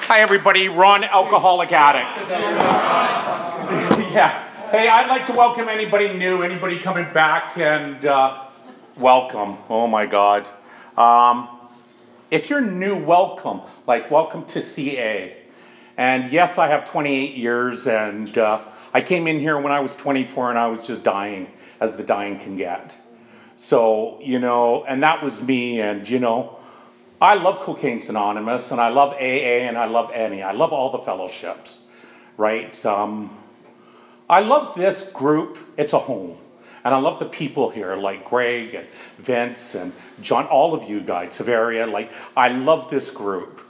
Hi, everybody. Ron, alcoholic addict. Yeah. Hey, I'd like to welcome anybody new, anybody coming back, and welcome. Oh, my God. If you're new, welcome. Like, welcome to CA. And yes, I have 28 years, and I came in here when I was 24, and I was just dying, as the dying can get. So, you know, and that was me, and, you know, I love Cocaine's Anonymous, and I love AA, and I love NA. I love all the fellowships, right? I love this group. It's a home. And I love the people here, like Greg and Vince and John, all of you guys, Severia. Like, I love this group.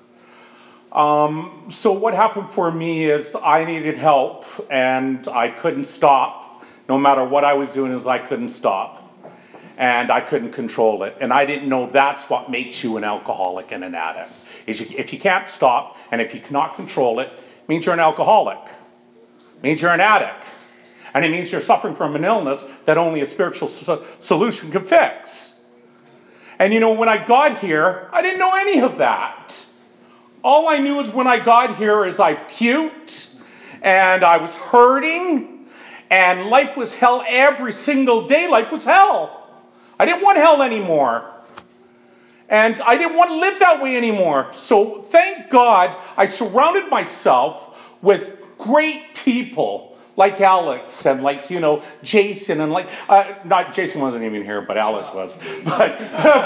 So what happened for me is I needed help, and I couldn't stop. No matter what I was doing, I couldn't stop. And I couldn't control it. And I didn't know that's what makes you an alcoholic and an addict. If you can't stop, and if you cannot control it, it means you're an alcoholic. It means you're an addict. And it means you're suffering from an illness that only a spiritual solution can fix. And you know, when I got here, I didn't know any of that. All I knew is when I got here is I puked, and I was hurting, and life was hell every single day. Life was hell. I didn't want hell anymore. And I didn't want to live that way anymore. So thank God I surrounded myself with great people like Alex and like, you know, Jason and like, not Jason wasn't even here, but Alex was. But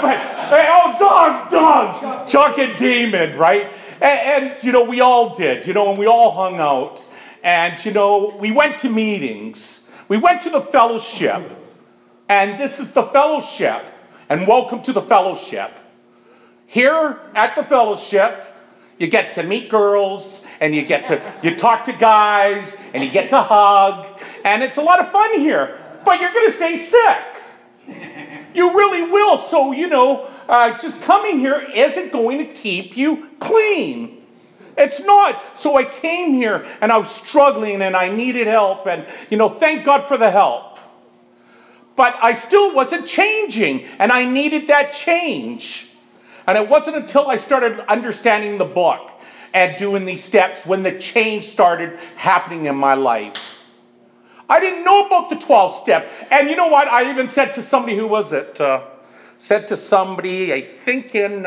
Doug, Chuck and Damon, right? And, you know, we all did, you know, and we all hung out. And, you know, we went to meetings. We went to the fellowship. And this is the fellowship. And welcome to the fellowship. Here at the fellowship, you get to meet girls, and you talk to guys, and you get to hug, and it's a lot of fun here. But you're going to stay sick. You really will. So, you know, just coming here isn't going to keep you clean. It's not. So I came here, and I was struggling, and I needed help, and, you know, thank God for the help. But I still wasn't changing, and I needed that change. And it wasn't until I started understanding the book and doing these steps when the change started happening in my life. I didn't know about the 12 step. And you know what? I even said to somebody, who was it? Said to somebody, I think in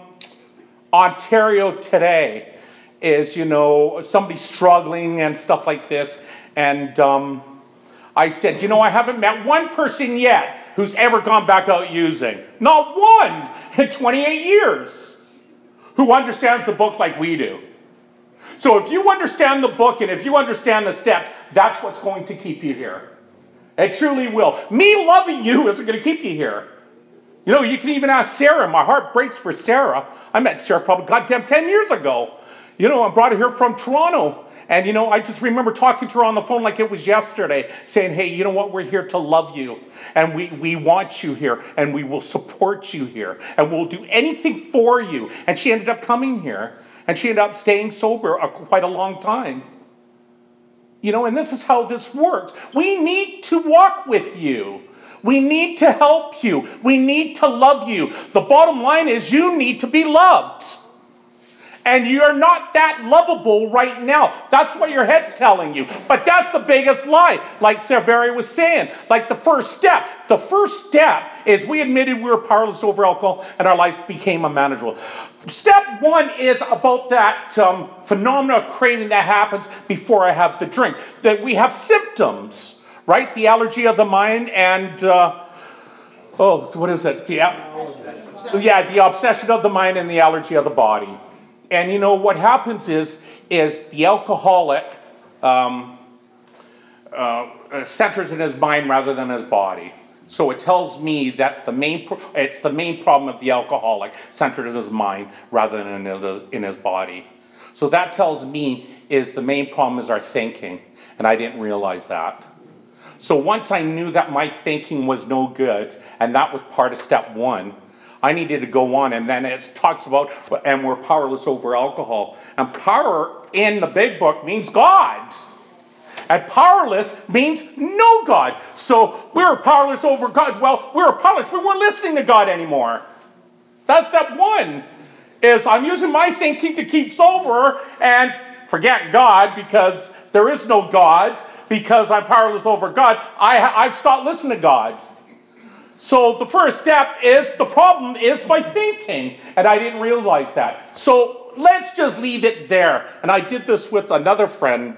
Ontario today, is, you know, somebody struggling and stuff like this. And I said, you know, I haven't met one person yet who's ever gone back out using. Not one in 28 years who understands the book like we do. So if you understand the book and if you understand the steps, that's what's going to keep you here. It truly will. Me loving you isn't going to keep you here. You know, you can even ask Sarah. My heart breaks for Sarah. I met Sarah probably goddamn 10 years ago. You know, I brought her here from Toronto. And, you know, I just remember talking to her on the phone like it was yesterday, saying, hey, you know what, we're here to love you. And we want you here, and we will support you here, and we'll do anything for you. And she ended up coming here, and she ended up staying sober quite a long time. You know, and this is how this works. We need to walk with you. We need to help you. We need to love you. The bottom line is you need to be loved. And you're not that lovable right now. That's what your head's telling you. But that's the biggest lie, like Severia was saying. Like the first step. The first step is we admitted we were powerless over alcohol and our lives became unmanageable. Step one is about that phenomena of craving that happens before I have the drink. That we have symptoms, right? The allergy of the mind and, what is it? The obsession of the mind and the allergy of the body. And you know what happens is the alcoholic centers in his mind rather than his body. So it tells me that it's the main problem of the alcoholic centered in his mind rather than in his body. So that tells me is the main problem is our thinking, and I didn't realize that. So once I knew that my thinking was no good, and that was part of step one, I needed to go on, and then it talks about, and we're powerless over alcohol. And power in the big book means God. And powerless means no God. So we were powerless over God. Well, we were powerless. We weren't listening to God anymore. That's step one. is I'm using my thinking to keep sober and forget God because there is no God, because I'm powerless over God. I've stopped listening to God. So the first step is the problem is my thinking, and I didn't realize that. So let's just leave it there. And I did this with another friend.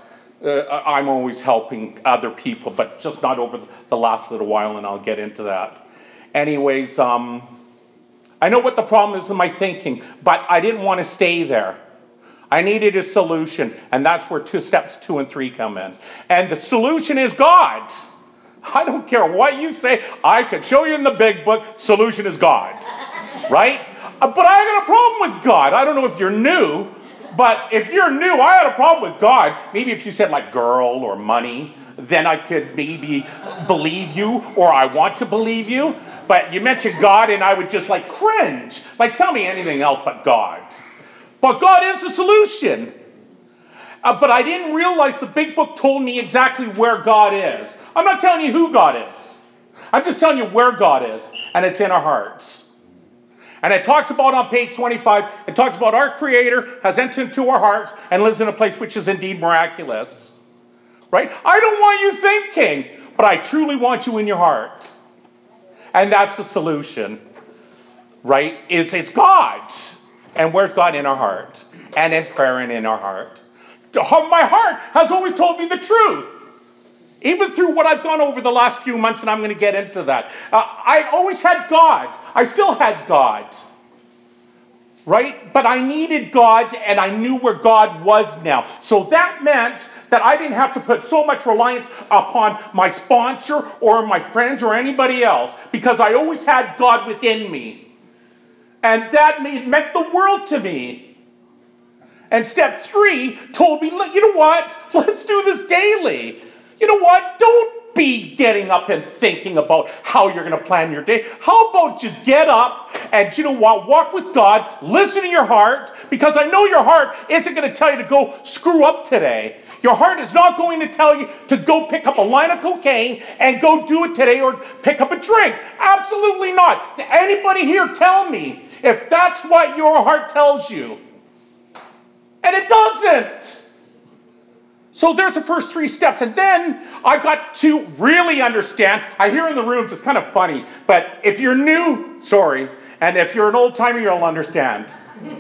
I'm always helping other people, but just not over the last little while, and I'll get into that. Anyways, I know what the problem is in my thinking, but I didn't want to stay there. I needed a solution, and that's where steps 2 and 3 come in. And the solution is God. I don't care what you say. I could show you in the big book, solution is God. Right? But I got a problem with God. I don't know if you're new, but if you're new, I had a problem with God. Maybe if you said like girl or money, then I could maybe believe you, or I want to believe you. But you mentioned God and I would just like cringe. Like tell me anything else but God. But God is the solution. But I didn't realize the big book told me exactly where God is. I'm not telling you who God is. I'm just telling you where God is, and it's in our hearts. And it talks about on page 25, it talks about our Creator has entered into our hearts and lives in a place which is indeed miraculous. Right? I don't want you thinking, but I truly want you in your heart. And that's the solution. Right? It's God. And where's God in our heart? And in prayer and in our heart. My heart has always told me the truth. Even through what I've gone over the last few months, and I'm going to get into that. I always had God. I still had God. Right? But I needed God, and I knew where God was now. So that meant that I didn't have to put so much reliance upon my sponsor or my friends or anybody else, because I always had God within me. And that meant the world to me. And step 3 told me, you know what? Let's do this daily. You know what? Don't be getting up and thinking about how you're going to plan your day. How about just get up and, you know what? Walk with God. Listen to your heart, because I know your heart isn't going to tell you to go screw up today. Your heart is not going to tell you to go pick up a line of cocaine and go do it today or pick up a drink. Absolutely not. Anybody here tell me if that's what your heart tells you? And it doesn't. So there's the first 3 steps. And then I got to really understand. I hear in the rooms, it's kind of funny. But if you're new, sorry. And if you're an old timer, you'll understand.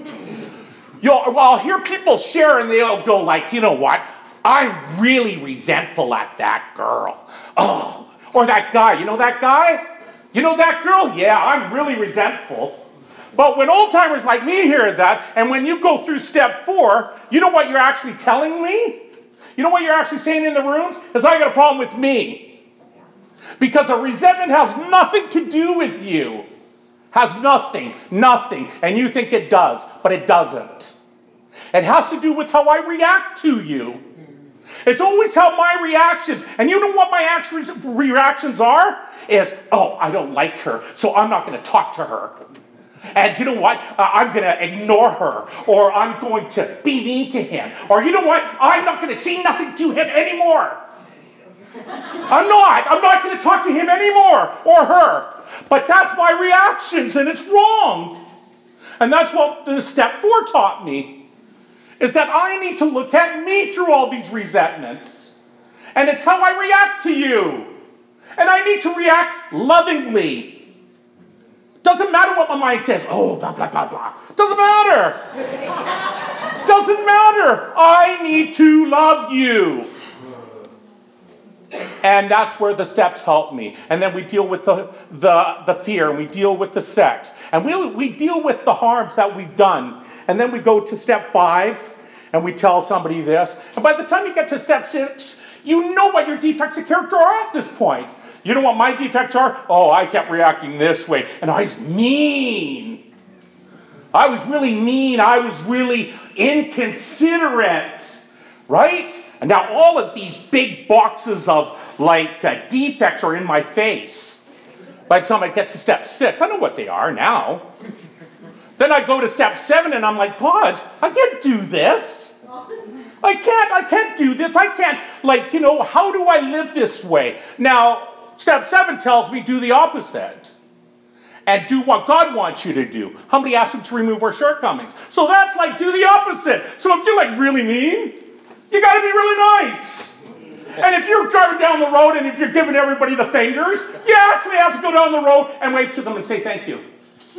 I'll hear people share and they'll go like, you know what? I'm really resentful at that girl. Oh, or that guy. You know that guy? You know that girl? Yeah, I'm really resentful. But when old-timers like me hear that, and when you go through step 4, you know what you're actually telling me? You know what you're actually saying in the rooms? Is I got a problem with me. Because a resentment has nothing to do with you. Has nothing. And you think it does, but it doesn't. It has to do with how I react to you. It's always how my reactions, and you know what my reactions are? Is, oh, I don't like her, so I'm not going to talk to her. And you know what? I'm going to ignore her. Or I'm going to be mean to him. Or you know what? I'm not going to say nothing to him anymore. I'm not going to talk to him anymore. Or her. But that's my reactions, and it's wrong. And that's what the step 4 taught me. Is that I need to look at me through all these resentments. And it's how I react to you. And I need to react lovingly. Doesn't matter what my mind says. Oh, blah, blah, blah, blah. Doesn't matter. Doesn't matter. I need to love you. And that's where the steps help me. And then we deal with the fear, and we deal with the sex. And we deal with the harms that we've done. And then we go to step 5, and we tell somebody this. And by the time you get to step 6, you know what your defects of character are at this point. You know what my defects are? Oh, I kept reacting this way. And I was mean. I was really mean. I was really inconsiderate. Right? And now all of these big boxes of defects are in my face. By the time I get to step 6, I know what they are now. Then I go to step 7 and I'm like, God, I can't do this. I can't do this. I can't, how do I live this way? Now, step 7 tells me do the opposite. and do what God wants you to do. Humbly ask him to remove our shortcomings. So that's like do the opposite. So if you're like really mean, you got to be really nice. And if you're driving down the road and if you're giving everybody the fingers, you actually have to go down the road and wave to them and say thank you.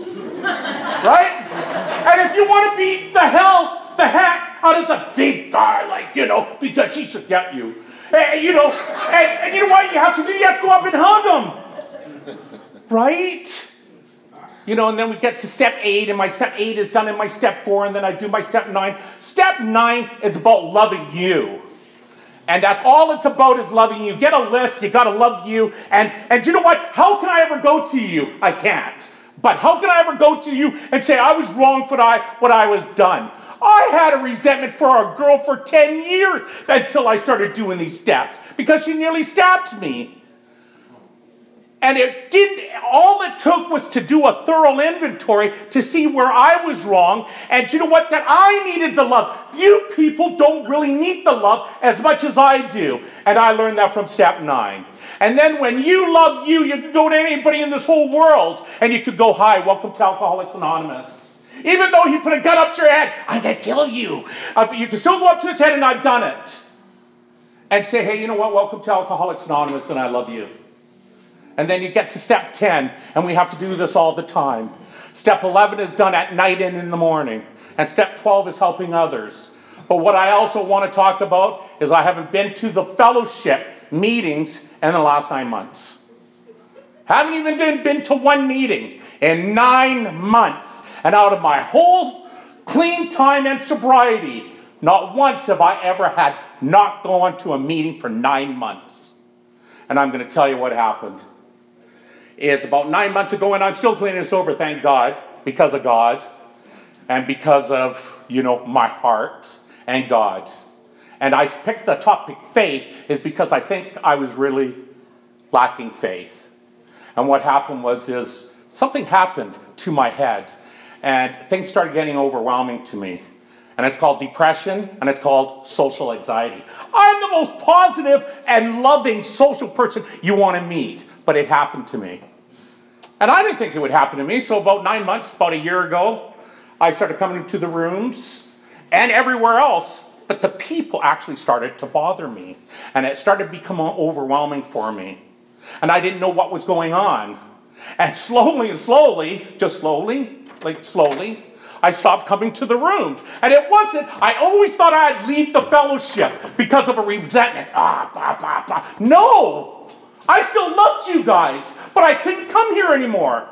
Right? And if you want to beat the heck out of the big guy, like, because he should get you. And you know what you have to do? You have to go up and hug him. Right? And then we get to step 8, and my step 8 is done in my step 4, and then I do my step 9. Step 9 is about loving you. And that's all it's about is loving you. Get a list, you gotta love you. And you know what? How can I ever go to you? I can't. But how can I ever go to you and say I was wrong for what I was done? I had a resentment for a girl for 10 years until I started doing these steps because she nearly stabbed me. And all it took was to do a thorough inventory to see where I was wrong. And you know what? That I needed the love. You people don't really need the love as much as I do. And I learned that from step 9. And then when you love you, you can go to anybody in this whole world and you could go, hi, welcome to Alcoholics Anonymous. Even though he put a gun up to your head, I'm going to kill you. You can still go up to his head and I've done it. And say, hey, you know what? Welcome to Alcoholics Anonymous and I love you. And then you get to step 10, and we have to do this all the time. Step 11 is done at night and in the morning. And step 12 is helping others. But what I also want to talk about is I haven't been to the fellowship meetings in the last 9 months. Haven't even been to one meeting in 9 months. And out of my whole clean time and sobriety, not once have I ever had not gone to a meeting for 9 months. And I'm going to tell you what happened. It's about 9 months ago, and I'm still clean and sober, thank God, because of God, and because of, my heart and God. And I picked the topic faith is because I think I was really lacking faith. And what happened is something happened to my head, and things started getting overwhelming to me. And it's called depression, and it's called social anxiety. I'm the most positive and loving social person you want to meet, but it happened to me. And I didn't think it would happen to me, so about 9 months, about a year ago, I started coming to the rooms and everywhere else, but the people actually started to bother me, and it started becoming overwhelming for me. And I didn't know what was going on. And slowly, I stopped coming to the rooms. And it wasn't, I always thought I'd leave the fellowship because of a resentment. No! I still loved you guys, but I couldn't come here anymore.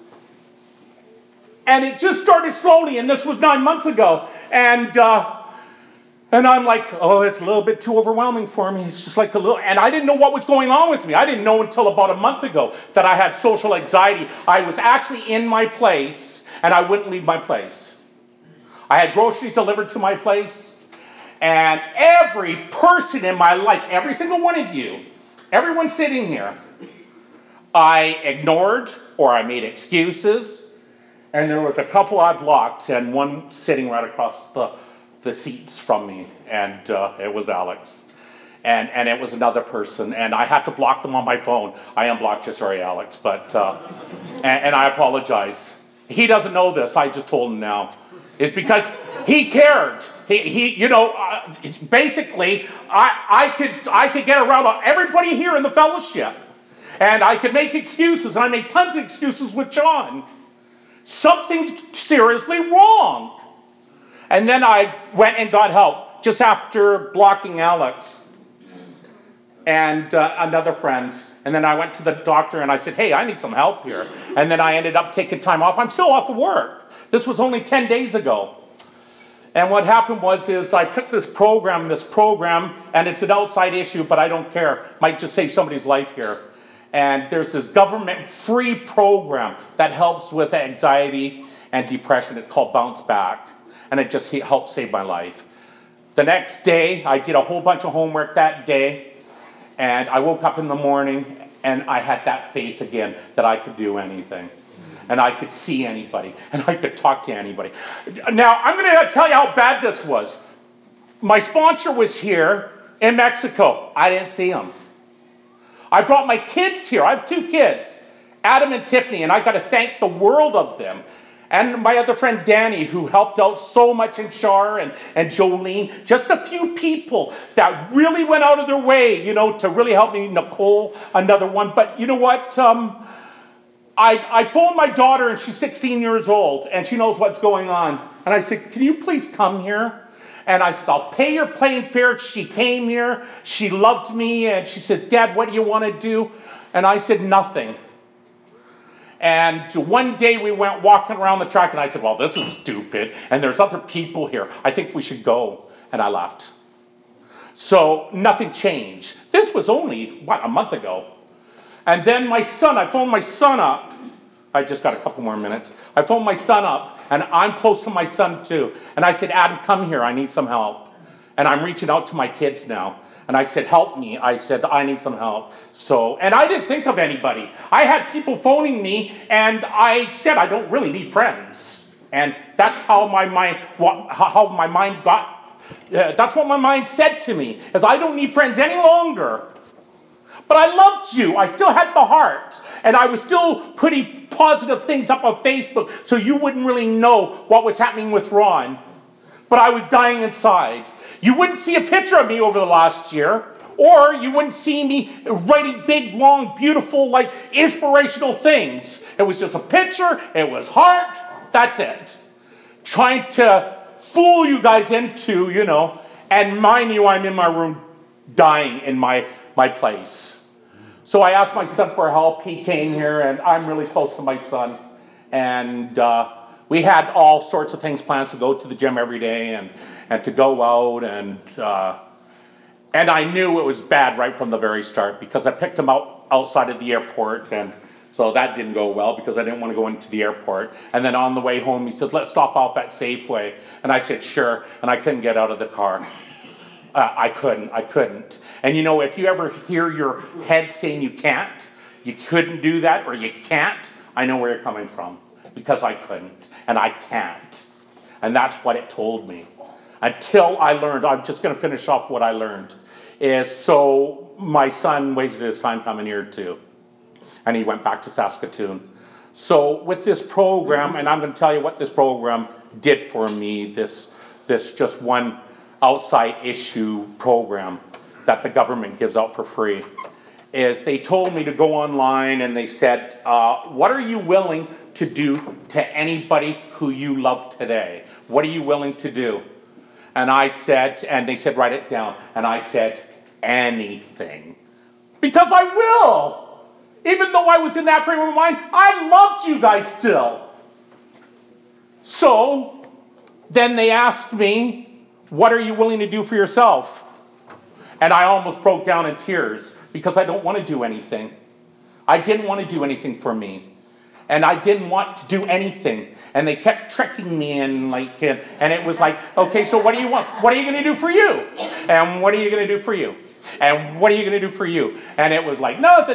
And it just started slowly, and this was 9 months ago. And I'm like, it's a little bit too overwhelming for me. It's just like a little, and I didn't know what was going on with me. I didn't know until about a month ago that I had social anxiety. I was actually in my place, and I wouldn't leave my place. I had groceries delivered to my place, and every person in my life, every single one of you, everyone sitting here, I ignored or I made excuses, and there was a couple I blocked and one sitting right across the seats from me, and it was Alex. And it was another person, and I had to block them on my phone. I unblocked you, sorry, Alex, but, and I apologize. He doesn't know this, I just told him now. It's because he cared. Basically, I could get around everybody here in the fellowship. And I could make excuses, and I made tons of excuses with John. Something's seriously wrong. And then I went and got help just after blocking Alex and another friend. And then I went to the doctor and I said, hey, I need some help here. And then I ended up taking time off. I'm still off of work. This was only 10 days ago. And what happened is I took this program, and it's an outside issue, but I don't care. Might just save somebody's life here. And there's this government-free program that helps with anxiety and depression. It's called Bounce Back. And it just helped save my life. The next day, I did a whole bunch of homework that day. And I woke up in the morning, and I had that faith again that I could do anything. And I could see anybody, and I could talk to anybody. Now, I'm going to tell you how bad this was. My sponsor was here in Mexico. I didn't see him. I brought my kids here. I have 2 kids. Adam and Tiffany, and I got to thank the world of them. And my other friend Danny, who helped out so much in Shar and Jolene. Just a few people that really went out of their way, to really help me. Nicole, another one. But you know what? I phoned my daughter, and she's 16 years old, and she knows what's going on. And I said, can you please come here? And I said, I'll pay your plane fare. She came here. She loved me. And she said, Dad, what do you want to do? And I said, nothing. And one day we went walking around the track, and I said, well, this is stupid. And there's other people here. I think we should go. And I left. So nothing changed. This was only, a month ago. And then I phoned my son up. I just got a couple more minutes. I phoned my son up, and I'm close to my son too. And I said, Adam, come here. I need some help. And I'm reaching out to my kids now. And I said, help me. I said, I need some help. And I didn't think of anybody. I had people phoning me, and I said, I don't really need friends. And that's how my mind got, that's what my mind said to me, is I don't need friends any longer. But I loved you. I still had the heart. And I was still putting positive things up on Facebook so you wouldn't really know what was happening with Ron. But I was dying inside. You wouldn't see a picture of me over the last year. Or you wouldn't see me writing big, long, beautiful, inspirational things. It was just a picture. It was heart. That's it. Trying to fool you guys into, And mind you, I'm in my room dying in my place. So I asked my son for help. He came here, and I'm really close to my son. And we had all sorts of things planned to go to the gym every day and to go out. And I knew it was bad right from the very start because I picked him out outside of the airport. And so that didn't go well because I didn't want to go into the airport. And then on the way home, he said, let's stop off at Safeway. And I said, sure. And I couldn't get out of the car. I couldn't. And if you ever hear your head saying you couldn't do that, or you can't, I know where you're coming from. Because I couldn't, and I can't. And that's what it told me. Until I learned, I'm just going to finish off what I learned, is so my son wasted his time coming here too. And he went back to Saskatoon. So with this program, and I'm going to tell you what this program did for me, this just one outside issue program that the government gives out for free, is they told me to go online, and they said, what are you willing to do to anybody who you love today? What are you willing to do? And I said, and they said, write it down. And I said, anything. Because I will. Even though I was in that frame of mind, I loved you guys still. So then they asked me, what are you willing to do for yourself? And I almost broke down in tears because I don't want to do anything. I didn't want to do anything for me. And I didn't want to do anything. And they kept tricking me and it was like, okay, so what do you want? What are you going to do for you? And what are you going to do for you? And what are you going to do for you? And it was like, nothing.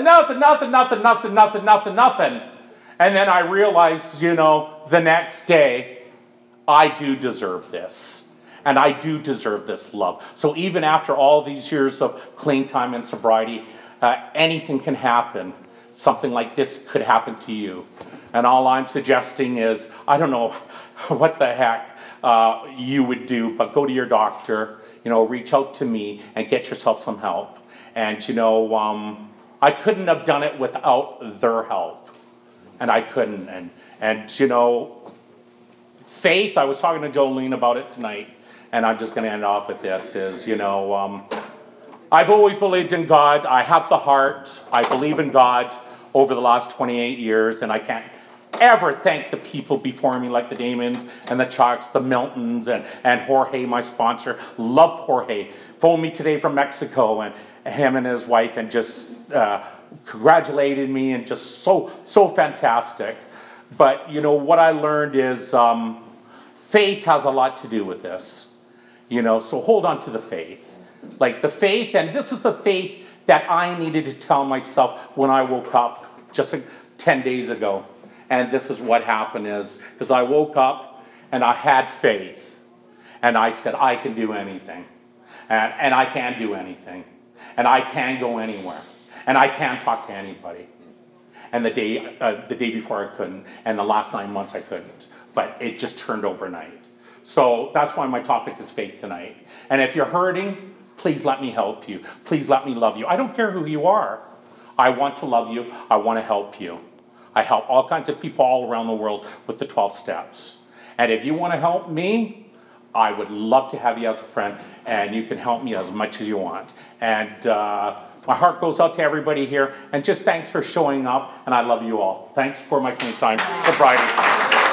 And then I realized, the next day, I do deserve this. And I do deserve this love. So even after all these years of clean time and sobriety, anything can happen. Something like this could happen to you. And all I'm suggesting is, I don't know what the heck you would do, but go to your doctor, reach out to me and get yourself some help. And, I couldn't have done it without their help. And I couldn't. And faith, I was talking to Jolene about it tonight. And I'm just going to end off with this, is, I've always believed in God. I have the heart. I believe in God over the last 28 years. And I can't ever thank the people before me, like the Damons and the Chucks, the Miltons, and Jorge, my sponsor. Love Jorge. Phoned me today from Mexico, and him and his wife, and just congratulated me, and just so fantastic. But, what I learned is faith has a lot to do with this. So hold on to the faith. The faith, and this is the faith that I needed to tell myself when I woke up just 10 days ago. And this is what happened is I woke up and I had faith. And I said, I can do anything. And I can do anything. And I can go anywhere. And I can talk to anybody. and the day before I couldn't, and the last 9 months I couldn't. But it just turned overnight. So that's why my topic is faith tonight. And if you're hurting, please let me help you. Please let me love you. I don't care who you are. I want to love you. I want to help you. I help all kinds of people all around the world with the 12 steps. And if you want to help me, I would love to have you as a friend, and you can help me as much as you want. And my heart goes out to everybody here, and just thanks for showing up, and I love you all. Thanks for making the time. Sobriety.